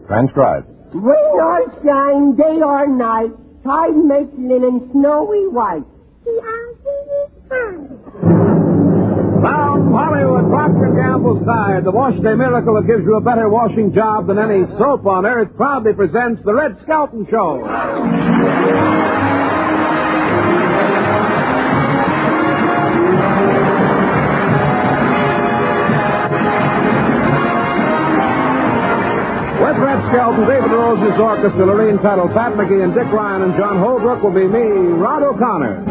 Transcribed. Rain or shine, day or night, tide makes linen snowy white. From Hollywood, Procter & Gamble side, the Wash Day Miracle that gives you a better washing job than any soap on earth proudly presents the Red Skelton Show. With Red Skelton, David Rose's orchestra, Lorene Tuttle, Pat McGee, and Dick Ryan, and John Holbrook will be me, Rod O'Connor.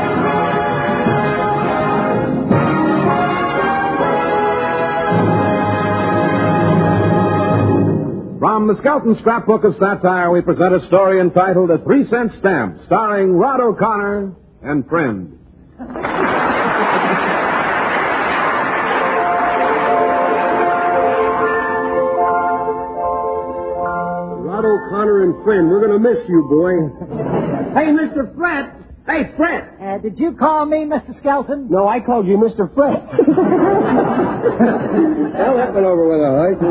From the Skelton Scrapbook of Satire, we present a story entitled A 3-Cent Stamp, starring Rod O'Connor and Friend. Rod O'Connor and Friend, we're going to miss you, boy. Hey, Mr. Fred. Hey, Fred. Did you call me Mr. Skelton? No, I called you Mr. Fred. Well, that went over with all right.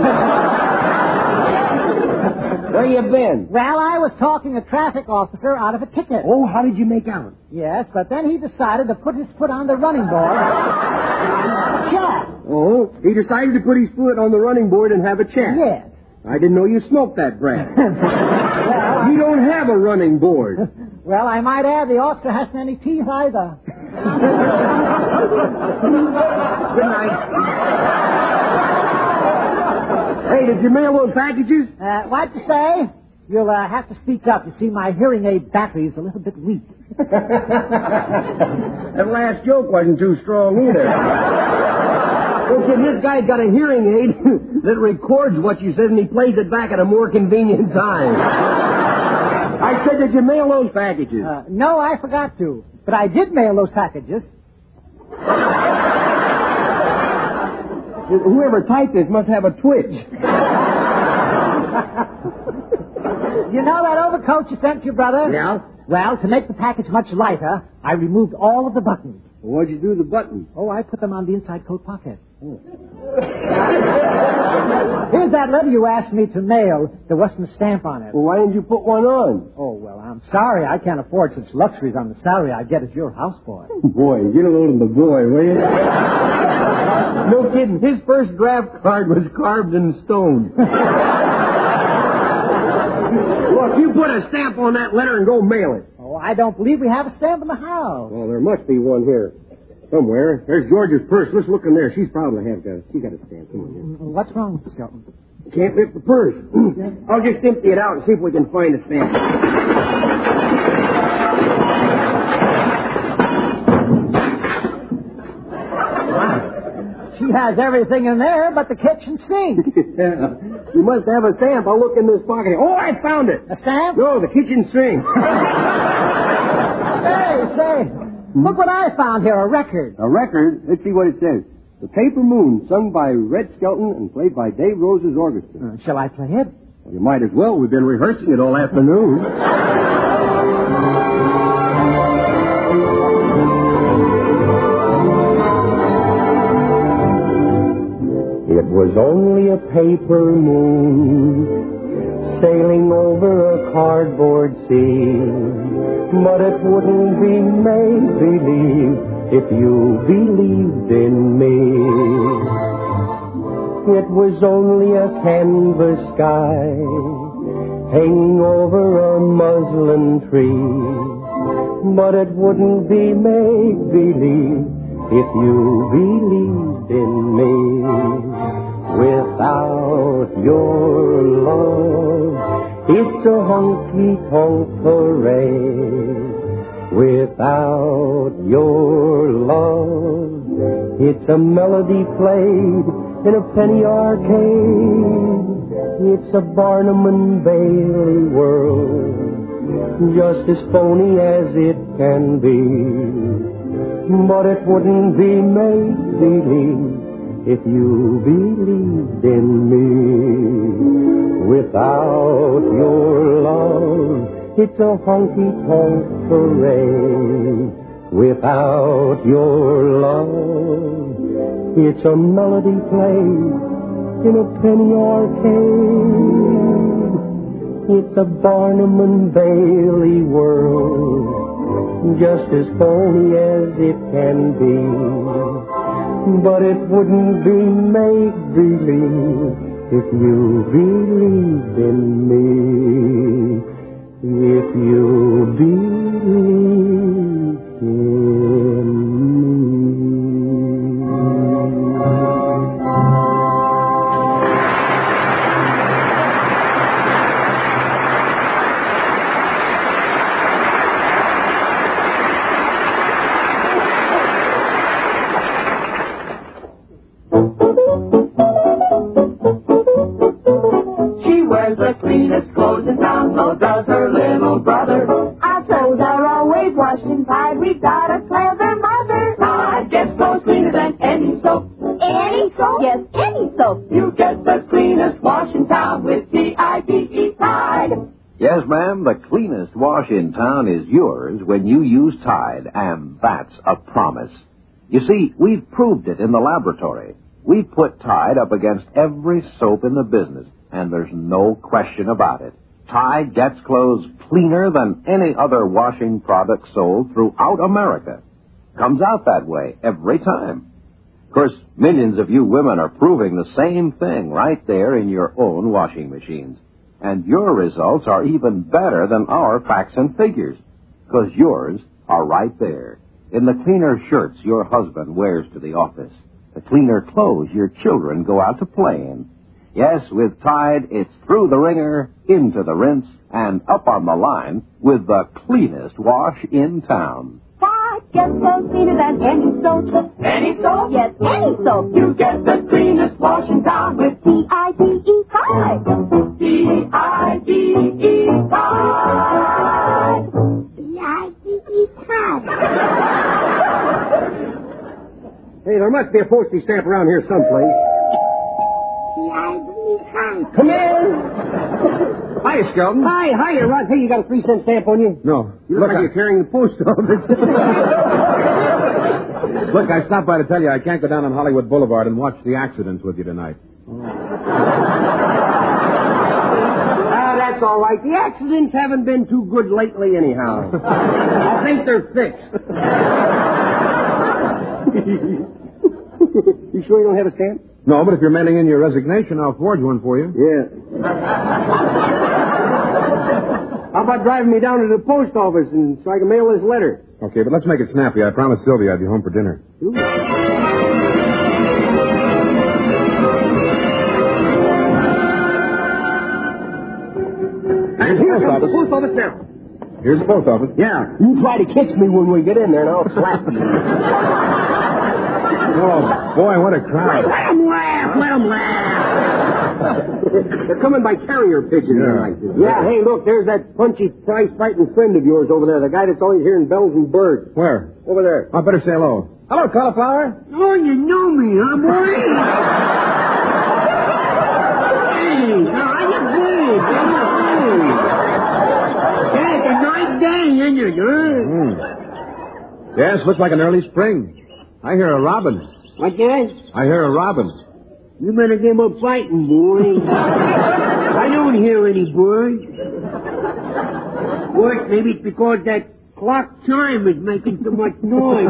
Where you been? Well, I was talking a traffic officer out of a ticket. Oh, how did you make out? Yes, but then he decided to put his foot on the running board. Chat. Oh, he decided to put his foot on the running board and have a chat. Yes. I didn't know you smoked that brand. Well, you don't have a running board. Well, I might add the officer hasn't any teeth either. Good night. Hey, did you mail those packages? What'd you say? You'll have to speak up. You see, my hearing aid battery's a little bit weak. That last joke wasn't too strong either. Okay, this guy's got a hearing aid that records what you said and he plays it back at a more convenient time. I said, did you mail those packages? No, I forgot to. But I did mail those packages. Whoever typed this must have a twitch. You know that overcoat you sent your brother? Yeah? Well, to make the package much lighter, I removed all of the buttons. Well, what'd you do with the buttons? Oh, I put them on the inside coat pocket. Oh. Here's that letter you asked me to mail. There wasn't a stamp on it. Well, why didn't you put one on? Oh, well, I'm sorry. I can't afford such luxuries on the salary I get as your houseboy. Boy, get a load of the boy, will you? No kidding. His first draft card was carved in stone. Look, you put a stamp on that letter and go mail it. Oh, I don't believe we have a stamp in the house. Well, there must be one here. Somewhere. There's George's purse. Let's look in there. She's probably she got a stamp. Come on here. What's wrong, Mr. Skelton? Can't lift the purse. I'll just empty it out and see if we can find a stamp. She has everything in there but the kitchen sink. Yeah. You must have a stamp. I'll look in this pocket. Oh, I found it. A stamp? No, the kitchen sink. Say, look what I found here, a record. A record? Let's see what it says. The Paper Moon, sung by Red Skelton and played by Dave Rose's orchestra. Shall I play it? Well, you might as well. We've been rehearsing it all afternoon. It was only a paper moon sailing over a cardboard sea, but it wouldn't be make-believe if you believed in me. It was only a canvas sky hanging over a muslin tree, but it wouldn't be make-believe if you believed in me. Without your love, it's a honky-tonk parade. Without your love, it's a melody played in a penny arcade. It's a Barnum and Bailey world, just as phony as it can be. But it wouldn't be make-believe if you believed in me. Without your love, it's a honky-tonk parade. Without your love, it's a melody played in a penny arcade. It's a Barnum and Bailey world, just as phony as it can be. But it wouldn't be make-believe if you believed in me. If you believed in me. She wears the cleanest clothes in town, so does her little brother. Our clothes are always washed and tied. We've got a clever mother. Tide gets clothes cleaner than any soap. Any soap? Yes, any soap. You get the cleanest wash in town with T-I-D-E, Tide. Yes, ma'am, the cleanest wash in town is yours when you use Tide, and that's a promise. You see, we've proved it in the laboratory. We've put Tide up against every soap in the business, and there's no question about it. Tide gets clothes cleaner than any other washing product sold throughout America. Comes out that way every time. Of course, millions of you women are proving the same thing right there in your own washing machines. And your results are even better than our facts and figures, because yours are right there in the cleaner shirts your husband wears to the office, the cleaner clothes your children go out to play in. Yes, with Tide, it's through the wringer, into the rinse, and up on the line with the cleanest wash in town. Tide gets clothes cleaner than any soap. Any soap? Yes, any soap. You get the cleanest wash in town with T-I-D-E, Tide. T-I-D-E, Tide. T-I-D-E, Tide. Hey, there must be a postage stamp around here someplace. Come in. Hi, Skelton. Hi, Rod. Hey, you got a 3-cent stamp on you? No. You look like you're carrying the post office. Look, I stopped by to tell you I can't go down on Hollywood Boulevard and watch the accidents with you tonight. That's all right. The accidents haven't been too good lately anyhow. I think they're fixed. You sure you don't have a stamp? No, but if you're mailing in your resignation, I'll forge one for you. Yeah. How about driving me down to the post office and so I can mail this letter? Okay, but let's make it snappy. I promised Sylvia I'd be home for dinner. And here's the post office now. Here's the post office. Yeah. You try to kiss me when we get in there and I'll slap you. Oh, boy, what a crowd. Let them laugh. Let them laugh. They're coming by carrier pigeon tonight. Yeah, hey, look, there's that punchy, prize-fighting friend of yours over there, the guy that's always hearing bells and birds. Where? Over there. I better say hello. Hello, cauliflower. Oh, you know me, huh, boy? Hey, how you doing? Hey, it's a nice day, isn't it, huh? Yes, looks like an early spring. I hear a robin. What's that? I hear a robin. You better give up fighting, boy. I don't hear any birds. Worse, maybe it's because that clock chime is making so much noise.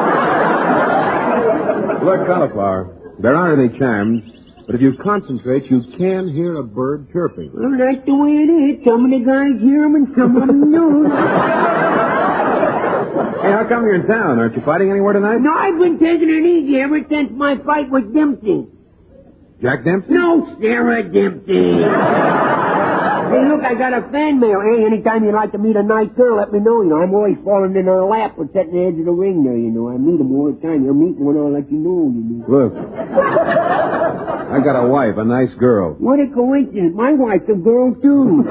Look, cauliflower, there aren't any chimes, but if you concentrate, you can hear a bird chirping. Well, that's the way it is. Some of the guys hear them and some of them don't. Hey, how come you're in town? Aren't you fighting anywhere tonight? No, I've been taking it easy ever since my fight with Dempsey. Jack Dempsey? No, Sarah Dempsey. Hey, look, I got a fan mail. Hey, anytime you'd like to meet a nice girl, let me know. You know, I'm always falling in her lap or sitting the edge of the ring there, you know. I meet them all the time. They're meeting when I'll let you know, you know. Look. I got a wife, a nice girl. What a coincidence. My wife's a girl, too.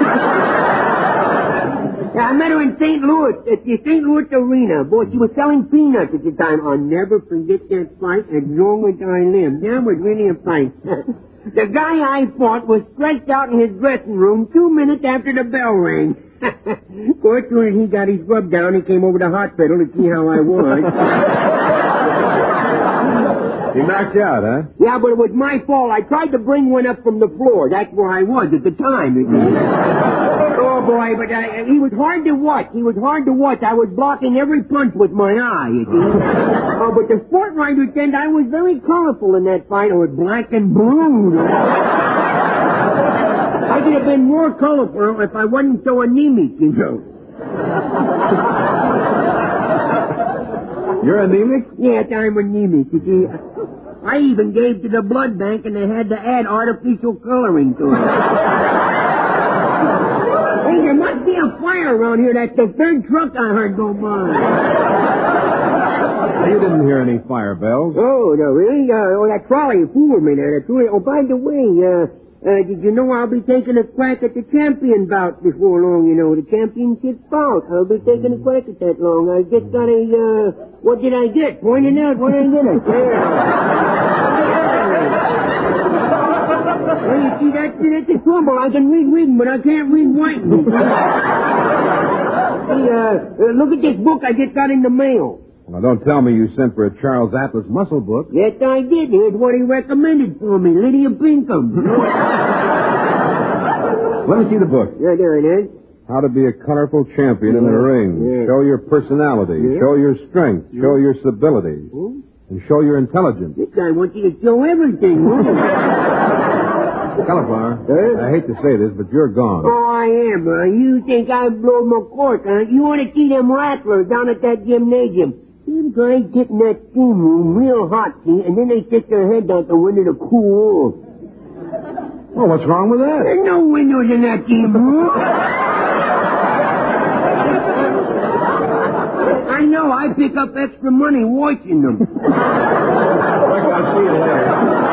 Yeah, I met her in St. Louis, at the St. Louis Arena. Boy, she was selling peanuts at the time. I'll never forget that fight as long as I live. That was really a fight. The guy I fought was stretched out in his dressing room 2 minutes after the bell rang. Of course, when he got his rub down, he came over to hospital to see how I was. He knocked you out, huh? Yeah, but it was my fault. I tried to bring one up from the floor. That's where I was at the time. Oh, boy, but he was hard to watch. I was blocking every punch with my eye. Oh, but the sport writer said I was very colorful in that fight. I was black and blue. I could have been more colorful if I wasn't so anemic, you know. You're anemic? Yes, I'm anemic. You see, I even gave to the blood bank, and they had to add artificial coloring to it. Hey, there must be a fire around here. That's the third truck I heard go by. You didn't hear any fire bells. Oh, no, really? That trolley fooled me there. Oh, by the way, did you know I'll be taking a crack at the champion bout before long, you know, the championship bout. I'll be taking a crack at that long. I just got what did I get? Pointing out, what did I get? Well, you see, that's the trouble. I can read reading, but I can't read writing. See, look at this book I just got in the mail. Now, don't tell me you sent for a Charles Atlas muscle book. Yes, I did. Here's what he recommended for me, Lydia Pinkham. Let me see the book. Yeah, there it is. How to be a colorful champion in the ring. Yeah. Show your personality. Yeah. Show your strength. Show your stability. And show your intelligence. This guy wants you to show everything, Cauliflower, Huh? I hate to say this, but you're gone. Oh, I am. You think I blow my cork, huh? You want to see them rattlers down at that gymnasium? Them guys get in that steam room real hot, see, and then they stick their heads out the window to cool off. Well, what's wrong with that? There's no windows in that steam room. I know. I pick up extra money watching them. I'll see you later.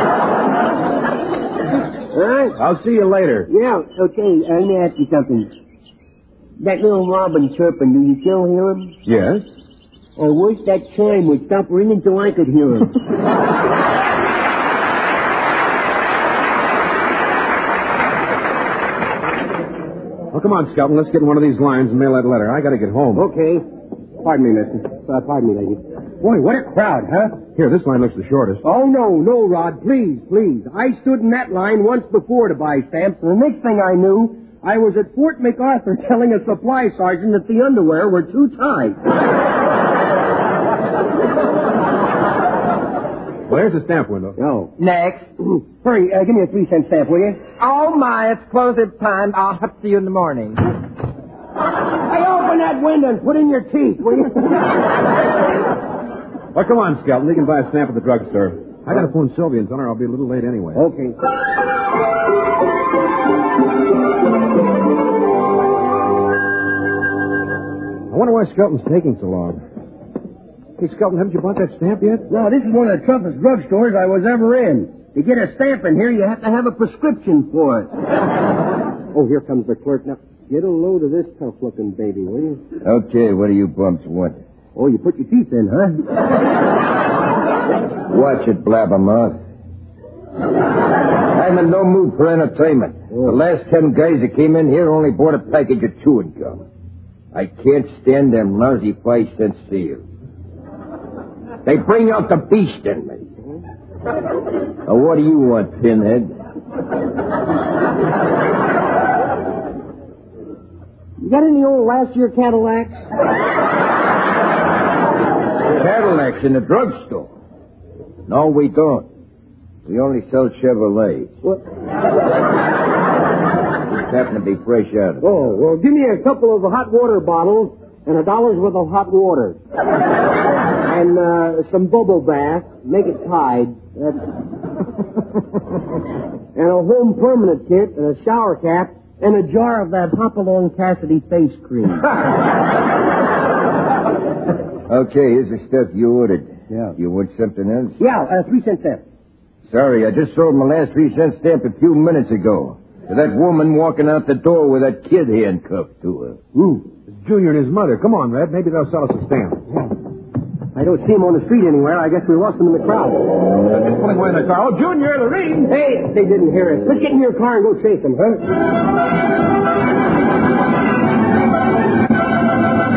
Huh? I'll see you later. Yeah, okay. Let me ask you something. That little robin chirping, do you still hear him? Yes? I wish that chime would stop ringing so I could hear him. Well, come on, Skelton. Let's get in one of these lines and mail that letter. I got to get home. Okay. Pardon me, mister. Pardon me, lady. Boy, what a crowd, huh? Here, this line looks the shortest. Oh, no, Rod. Please. I stood in that line once before to buy stamps, and the next thing I knew, I was at Fort MacArthur telling a supply sergeant that the underwear were too tight. Well, here's the stamp window. Oh. Next. Hurry, give me a 3-cent stamp, will you? Oh, my, it's closing time. I'll have to see you in the morning. Hey, open that window and put in your teeth, will you? Well, come on, Skelton. You can buy a stamp at the drugstore. I got to phone Sylvia and tell her I'll be a little late anyway. Okay. I wonder why Skelton's taking so long. Hey, Skelton, haven't you bought that stamp yet? No, this is one of the toughest drugstores I was ever in. To get a stamp in here, you have to have a prescription for it. Oh, here comes the clerk. Now, get a load of this tough-looking baby, will you? Okay, what do you bumps want? Oh, you put your teeth in, huh? Watch it, blabbermouth. I'm in no mood for entertainment. The last 10 guys that came in here only bought a package of chewing gum. I can't stand them lousy 5-cent seals. They bring out the beast in me. Now, what do you want, Pinhead? You got any old last year Cadillacs? Cadillacs in the drugstore? No, we don't. We only sell Chevrolets. What? Just happen to be fresh out of it. Oh, well, give me a couple of hot water bottles and $1 worth of hot water. And some bubble bath. Make it Tide. And a home permanent kit and a shower cap and a jar of that Hopalong Cassidy face cream. Okay, here's the stuff you ordered. Yeah. You want something else? Yeah, 3-cent stamp. Sorry, I just sold my last 3-cent stamp a few minutes ago. To that woman walking out the door with that kid handcuffed to her. It's Junior and his mother. Come on, Red. Maybe they'll sell us a stamp. I don't see him on the street anywhere. I guess we lost him in the crowd. They're pulling away in the car. Oh, Junior, Lorene! Hey, they didn't hear us. Let's get in your car and go chase him, huh?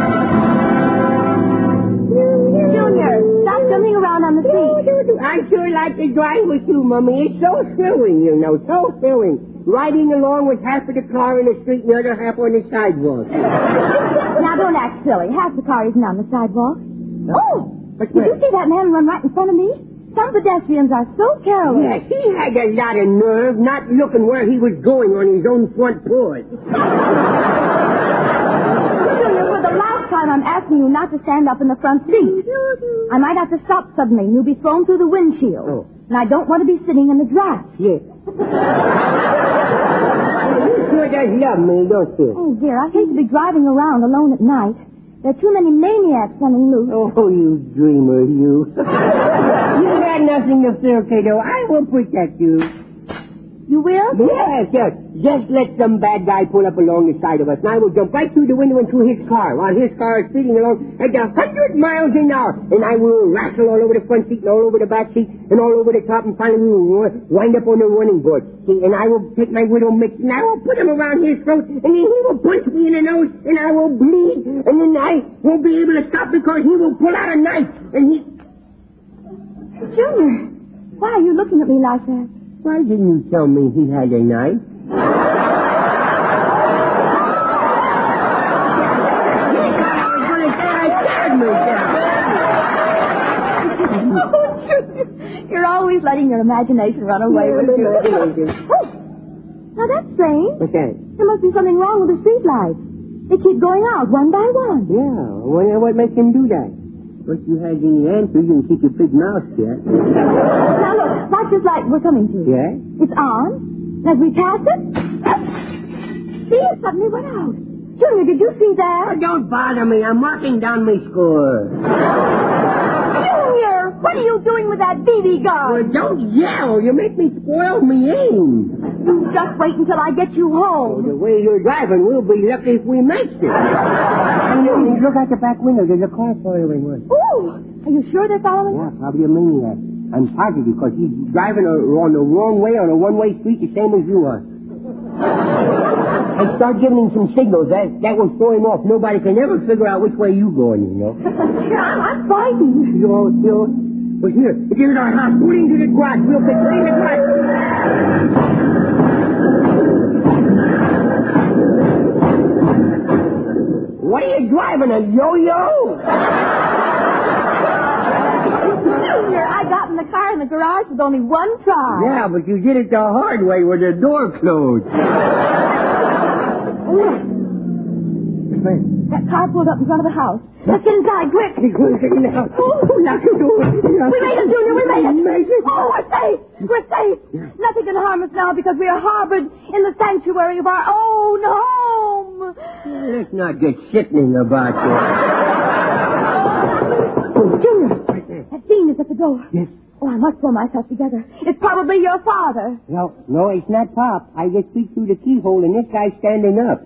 Junior, stop jumping around on the seat. I sure to drive with you, Mummy. It's so thrilling, you know, so thrilling. Riding along with half of the car in the street and the other half on the sidewalk. Now, don't act silly. Half the car isn't on the sidewalk. Oh! Did you see that man run right in front of me? Some pedestrians are so careless. Yes, he had a lot of nerve, not looking where he was going on his own front porch. Junior, for the last time, I'm asking you not to stand up in the front seat. I might have to stop suddenly, and you'll be thrown through the windshield. Oh. And I don't want to be sitting in the draft. Yes. You sure does love me, don't you? Oh, dear, I hate to be driving around alone at night. There are too many maniacs running loose. Oh, you dreamer, you. You got nothing to fear, kiddo. I will protect you. You will? Yes, yes. Just let some bad guy pull up along the side of us, and I will jump right through the window into his car while his car is speeding along at 100 miles an hour. And I will wrestle all over the front seat and all over the back seat and all over the top, and finally we will wind up on the running board. See, and I will take my widow Mick and I will put him around his throat, and then he will punch me in the nose, and I will bleed, and then I won't be able to stop because he will pull out a knife, and he... Junior, why are you looking at me like that? Why didn't you tell me he had a knife? You're always letting your imagination run away with you. Now, that's strange. What's that? There must be something wrong with the street lights. They keep going out one by one. Yeah, wonder what makes him do that. Once you had any answer, you can keep your big mouth shut. Now, look, watch this light we're coming to. Yeah? It's on. As we pass it, see, it suddenly went out. Junior, did you see that? Oh, don't bother me. I'm marking down my score. Junior, what are you doing with that BB gun? Well, don't yell. You make me spoil me aim. You just wait until I get you Oh, home. the way you're driving, we'll be lucky if we make it. Look out the back window. There's a car following us. Ooh, are you sure they're following us? Yeah, probably a maniac. I'm positive because he's driving on the wrong way on a one-way street the same as you are. I start giving him some signals. That will throw him off. Nobody can ever figure out which way you going, you know. I'm frightened. Well, here. Here's our house. Put into the garage. We'll get in the garage. What are you driving, a yo-yo? Junior, I got in the car in the garage with only one try. Yeah, but you did it the hard way with the door closed. That car pulled up in front of the house. Let's get inside, quick. He's going to get in the house. Lock the door. We made it, Junior, we made it. Made it? Oh, we're safe. We're safe. Nothing can harm us now because we are harbored in the sanctuary of our own home. Let's not get sickening about this. Junior, that Dean is at the door. Yes. Oh, I must pull myself together. It's probably your father. No, it's not Pop. I just peeked through the keyhole and this guy's standing up.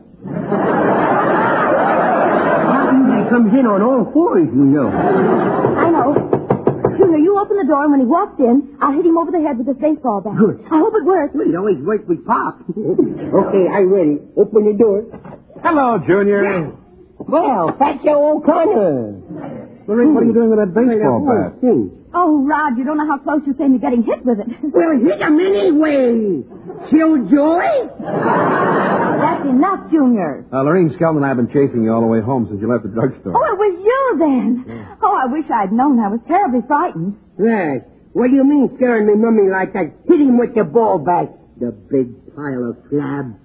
Pop usually comes in on all fours, you know. I know. Junior, you open the door, and when he walks in, I'll hit him over the head with this baseball bat. Good. I hope it works. Well, it always works with Pop. Okay, I'm ready. Open the door. Hello, Junior. Well, Fatso O'Connor. Lorraine, what are you doing with that baseball bat? Oh, Rod, you don't know how close you came to getting hit with it. Well, hit him anyway. Killjoy? That's enough, Junior. Lorraine Skelton and I have been chasing you all the way home since you left the drugstore. Oh, it was you then. Yeah. Oh, I wish I'd known. I was terribly frightened. Right. What do you mean scaring me, Mummy, like that? Hit him with the ball bat. The big pile of flab.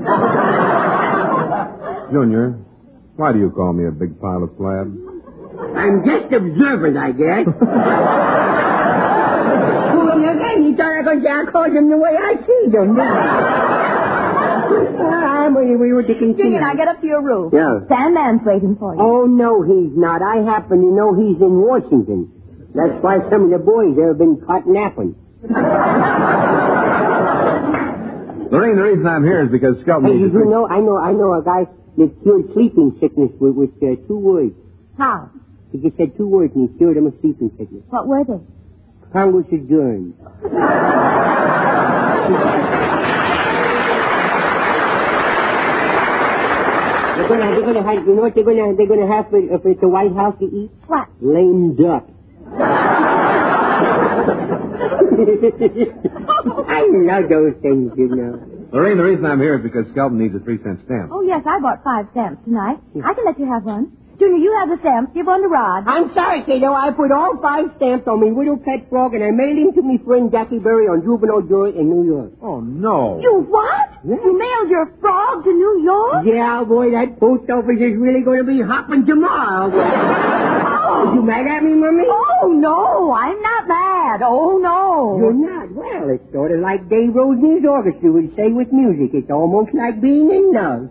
Junior, why do you call me a big pile of flab? I'm just observant, I guess. Again, he thought I called him the way I see them. We were thinking. Junior, now get up to your room. Yeah. Sandman's waiting for you. Oh, no, he's not. I happen to know he's in Washington. That's why some of the boys there have been caught napping. Lorraine, the reason I'm here is because Skelton... Hey, did you know, I know a guy that cured sleeping sickness with 2 words. How? He just said 2 words and he cured him of sleeping sickness. What were they? Congress adjourned. They're gonna have, you know what they're gonna have if it's the White House to eat? What? Lame duck. I love those things, you know. Lorraine, the reason I'm here is because Skelton needs a 3-cent stamp. Oh, yes, I bought 5 stamps tonight. I can let you have one. Junior, you have the stamps. Give one to Rod. I'm sorry, kiddo. I put all 5 stamps on me widow pet frog, and I mailed him to me friend Jackie Berry on Juvenile Joy in New York. Oh, no. You what? Yeah. You mailed your frog to New York? Yeah, boy, that post office is really going to be hopping tomorrow. Are you mad at me, Mummy? Oh, no, I'm not mad. Oh, no. You're not. Well, it's sort of like Dave Rose's orchestra would say with music. It's almost like being in love.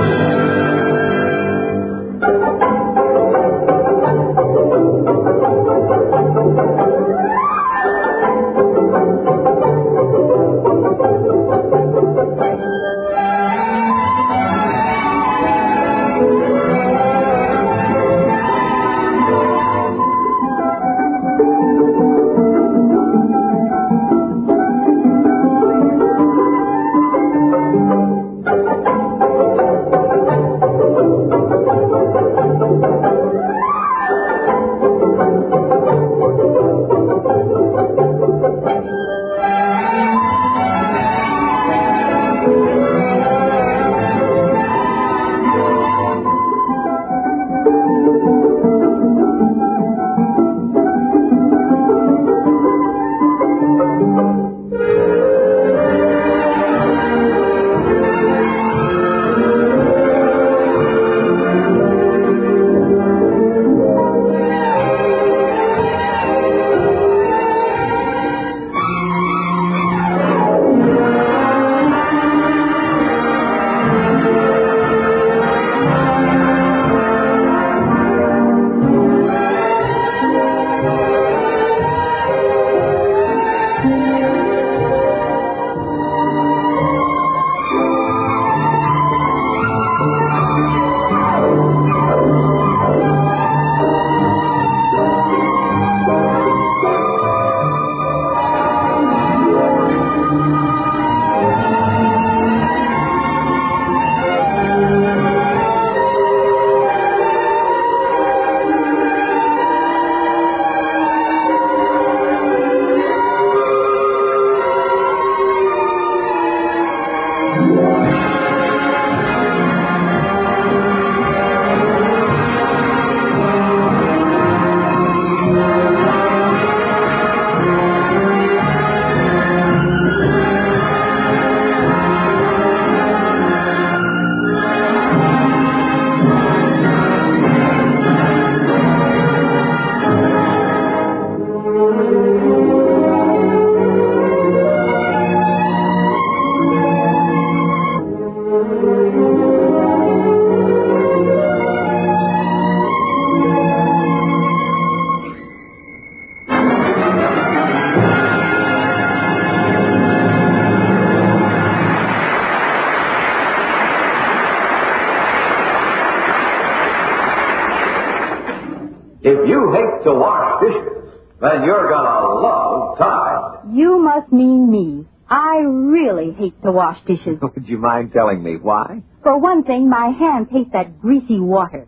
If you hate to wash dishes, then you're gonna love Tide. You must mean me. I really hate to wash dishes. Would you mind telling me why? For one thing, my hands hate that greasy water.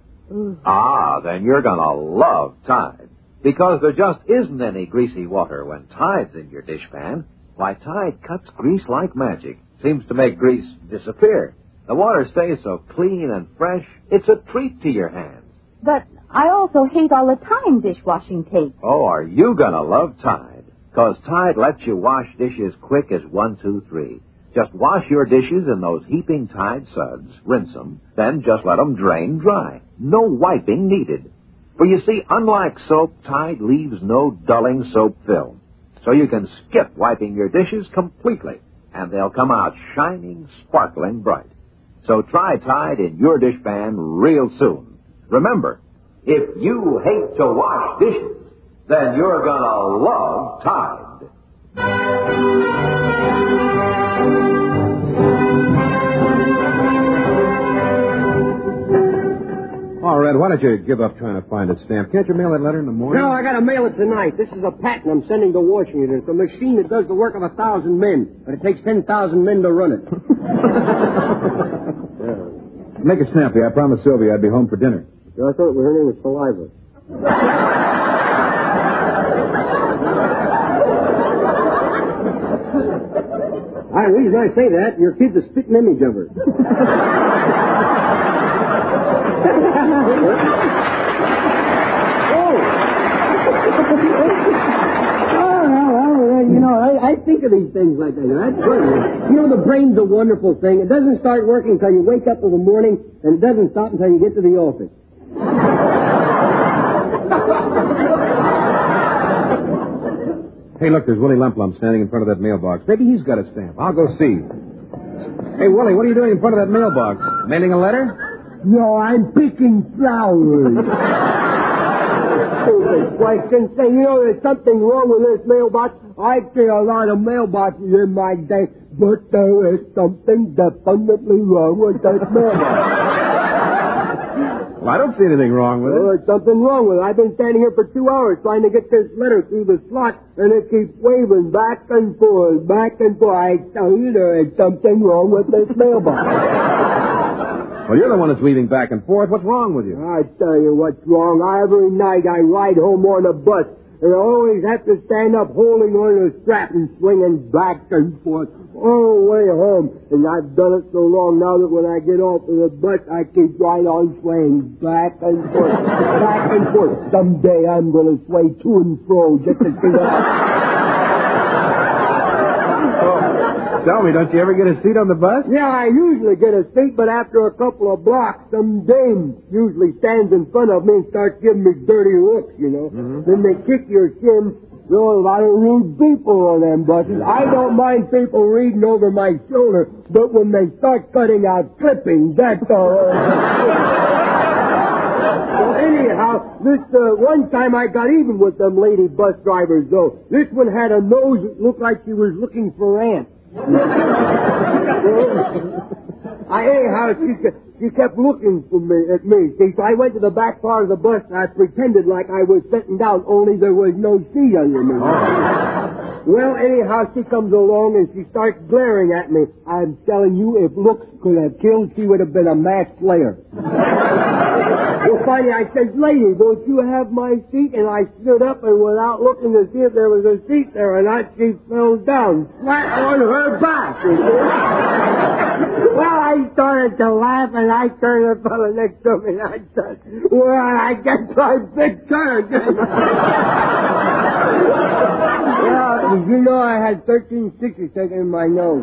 Ah, then you're gonna love Tide. Because there just isn't any greasy water when Tide's in your dishpan. Why, Tide cuts grease like magic. Seems to make grease disappear. The water stays so clean and fresh, it's a treat to your hands. But I also hate all the time dishwashing takes. Oh, are you gonna love Tide? 'Cause Tide lets you wash dishes quick as 1, 2, 3. Just wash your dishes in those heaping Tide suds, rinse them, then just let them drain dry. No wiping needed. For you see, unlike soap, Tide leaves no dulling soap film. So you can skip wiping your dishes completely, and they'll come out shining, sparkling bright. So try Tide in your dishpan real soon. Remember, if you hate to wash dishes, then you're gonna love Tide. Oh, Red, why don't you give up trying to find a stamp? Can't you mail that letter in the morning? No, I gotta mail it tonight. This is a patent I'm sending to Washington. It's a machine that does the work of 1,000 men, but it takes 10,000 men to run it. Make it snappy. I promised Sylvia I'd be home for dinner. I thought her name was Saliva. The reason I say that, your kid's a spitting image of her. I think of these things like that. That's brilliant. You know, the brain's a wonderful thing. It doesn't start working until you wake up in the morning, and it doesn't stop until you get to the office. Hey, look, there's Willie Lump standing in front of that mailbox. Maybe he's got a stamp. I'll go see. Hey, Willie, what are you doing in front of that mailbox? Mailing a letter? No, I'm picking flowers. Stupid question. Say, you know, there's something wrong with this mailbox. I've seen a lot of mailboxes in my day, but there is something definitely wrong with this mailbox. Well, I don't see anything wrong with it. Well, there's something wrong with it. I've been standing here for 2 hours trying to get this letter through the slot, and it keeps waving back and forth, back and forth. I tell you, there is something wrong with this mailbox. Well, you're the one that's weaving back and forth. What's wrong with you? I tell you what's wrong. Every night I ride home on a bus, and I always have to stand up holding on to the strap and swinging back and forth all the way home. And I've done it so long now that when I get off of the bus, I keep right on swaying back and forth, back and forth. Someday I'm going to sway to and fro just to see that. Tell me, don't you ever get a seat on the bus? Yeah, I usually get a seat, but after a couple of blocks, some dame usually stands in front of me and starts giving me dirty looks, you know. Mm-hmm. Then they kick your shin. There are a lot of rude people on them buses. I don't mind people reading over my shoulder, but when they start cutting out clippings, that's all right. Well, anyhow, this one time I got even with them lady bus drivers, though. This one had a nose that looked like she was looking for ants. Anyhow, she kept looking at me. See, so I went to the back part of the bus and I pretended like I was sitting down, only there was no seat under me. Well, anyhow, she comes along and she starts glaring at me. I'm telling you, if looks could have killed, she would have been a mass slayer. Well, finally, I said, lady, won't you have my seat? And I stood up, and without looking to see if there was a seat there or not, she fell down, flat on her back. Well, I started to laugh, and I turned to the fellow next to me, and I said, well, I guess I big turn. Well, you know I had 1360 taken in my nose.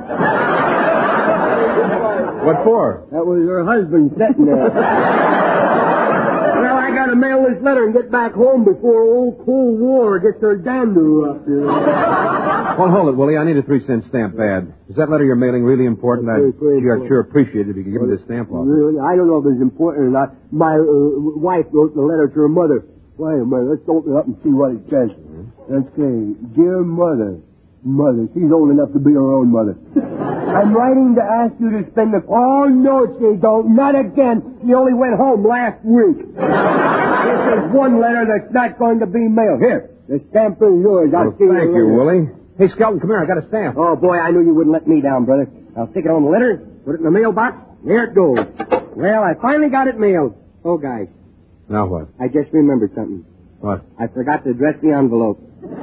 What for? That was her husband sitting there. Well, I got to mail this letter and get back home before old Cold War gets her dander up here. Well, hold it, Willie. I need a 3-cent stamp bad. Is that letter you're mailing really important? I'd sure appreciate it if you could give me this stamp off. Really? I don't know if it's important or not. My wife wrote the letter to her mother. Wait a minute. Let's open it up and see what it says. Let's see. Dear Mother. Mother. She's old enough to be her own mother. I'm writing to ask you to spend the... Oh, no, she don't. Not again. She only went home last week. This is one letter that's not going to be mailed. Here. The stamp is yours. I'll see you later. Thank you, Willie. Hey, Skelton, come here. I got a stamp. Oh, boy, I knew you wouldn't let me down, brother. I'll stick it on the letter, put it in the mailbox. There it goes. Well, I finally got it mailed. Oh, guys. Now what? I just remembered something. What? I forgot to address the envelope.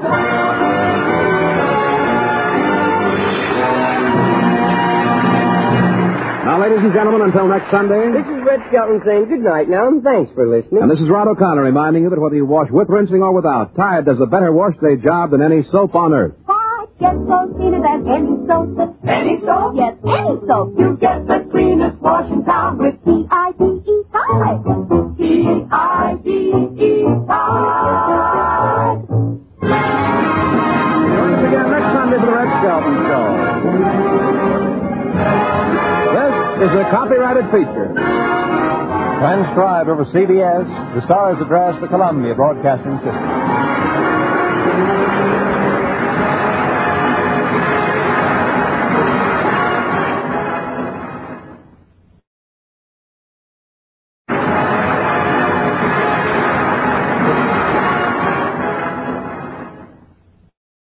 Now, ladies and gentlemen, until next Sunday... This is Red Skelton saying good night now, and thanks for listening. And this is Rod O'Connor reminding you that whether you wash with rinsing or without, Tide does a better wash day job than any soap on earth. Tide gets so cleaner than any soap. Any soap? Yes, any soap. You get the cleanest wash in town with T-I-D-E, Tide. T-I-D-E, Tide. Join us again next Sunday for the Red Skelton Show. This is a copyrighted feature. Transcribed over CBS, the star's address, the Columbia Broadcasting System.